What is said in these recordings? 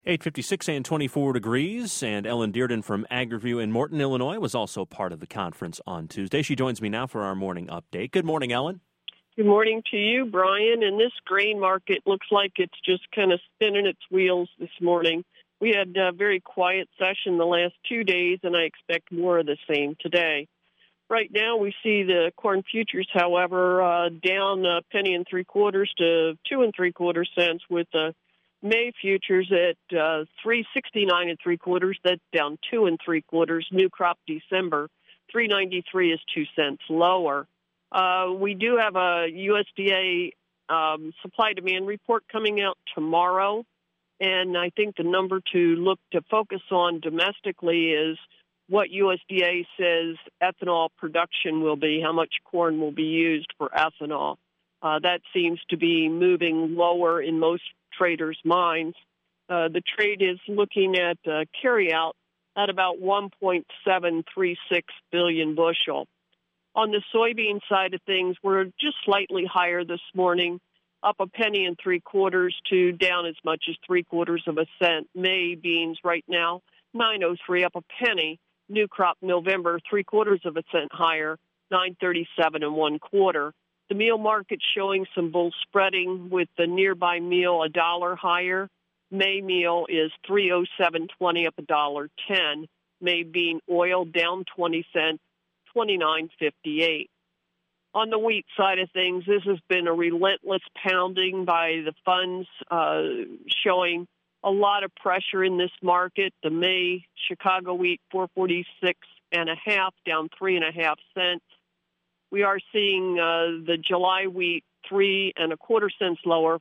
8:56 and 24 degrees, and Ellen Dearden from AgriView in Morton, Illinois, was also part of the conference on Tuesday. She joins me now for our morning update. Good morning, Ellen. Good morning to you, Brian. And this grain market looks like it's just kind of spinning its wheels this morning. We had a very quiet session the last 2 days, and I expect more of the same today. Right now, we see the corn futures, however, down a penny and 3/4 to 2 3/4 cents, with the May futures at 3.69 3/4. That's down 2 3/4. New crop December 3.93 is 2 cents lower. We do have a USDA supply demand report coming out tomorrow, and I think the number to focus on domestically is what USDA says ethanol production will be, how much corn will be used for ethanol. That seems to be moving lower in most traders' minds. The trade is looking at carryout at about 1.736 billion bushel. On the soybean side of things, we're just slightly higher this morning, up a penny and 3/4 to down as much as 3/4 cent. May beans right now, 9.03, up a penny. New crop November, 3/4 cent higher, 9.37 1/4. The meal market showing some bull spreading, with the nearby meal $1 higher. May meal is 307.20, up $1.10. May bean oil down 20 cents, 29.58. On the wheat side of things, this has been a relentless pounding by the funds, showing a lot of pressure in this market. The May Chicago wheat 446.5, down 3.5 cents. We are seeing the July wheat 3.25 cents lower,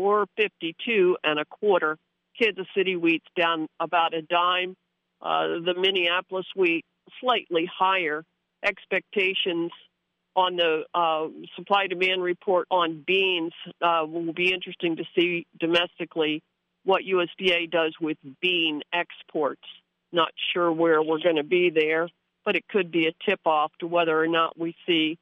452.25. Kansas City wheat's down about a dime. The Minneapolis wheat slightly higher. Expectations on the supply-demand report on beans will be interesting to see domestically what USDA does with bean exports. Not sure where we're going to be there, but it could be a tip-off to whether or not we see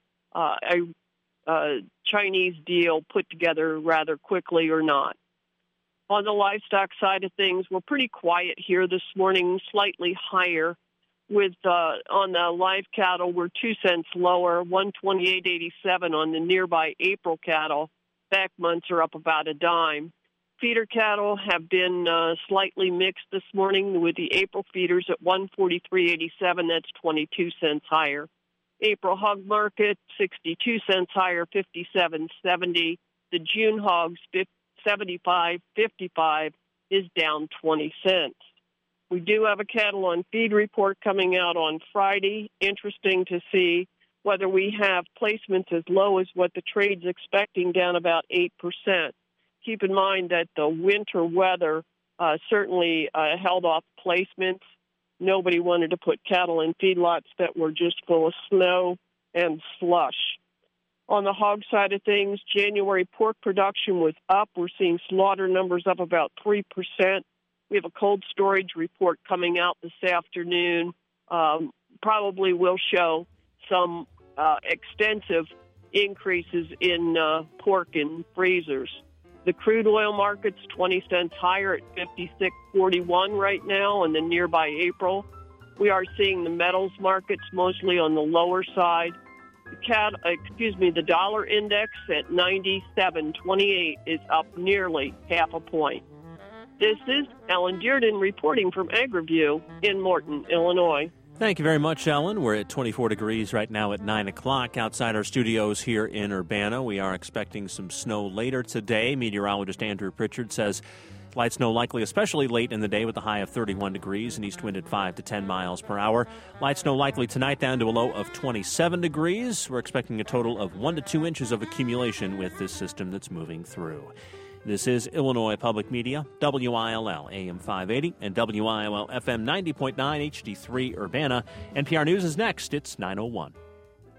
a Chinese deal put together rather quickly or not. On the livestock side of things, we're pretty quiet here this morning, slightly higher. With on the live cattle, we're 2 cents lower, 128.87 on the nearby April cattle. Back months are up about a dime. Feeder cattle have been slightly mixed this morning, with the April feeders at 143.87. That's 22 cents higher. April hog market 62 cents higher, 57.70. The June hogs 75.55 is down 20 cents. We do have a cattle on feed report coming out on Friday. Interesting to see whether we have placements as low as what the trade's expecting, down about 8%. Keep in mind that the winter weather certainly held off placements. Nobody wanted to put cattle in feedlots that were just full of snow and slush. On the hog side of things, January pork production was up. We're seeing slaughter numbers up about 3%. We have a cold storage report coming out this afternoon. Probably will show some extensive increases in pork in freezers. The crude oil market's 20 cents higher at 56.41 right now in the nearby April. We are seeing the metals markets mostly on the lower side. The dollar index at 97.28 is up nearly half a point. This is Ellen Dearden reporting from AgriView in Morton, Illinois. Thank you very much, Ellen. We're at 24 degrees right now at 9 o'clock outside our studios here in Urbana. We are expecting some snow later today. Meteorologist Andrew Pritchard says light snow likely especially late in the day, with a high of 31 degrees and east wind at 5 to 10 miles per hour. Light snow likely tonight down to a low of 27 degrees. We're expecting a total of 1 to 2 inches of accumulation with this system that's moving through. This is Illinois Public Media, WILL AM 580 and WILL FM 90.9 HD3 Urbana. NPR News is next. It's 9:01.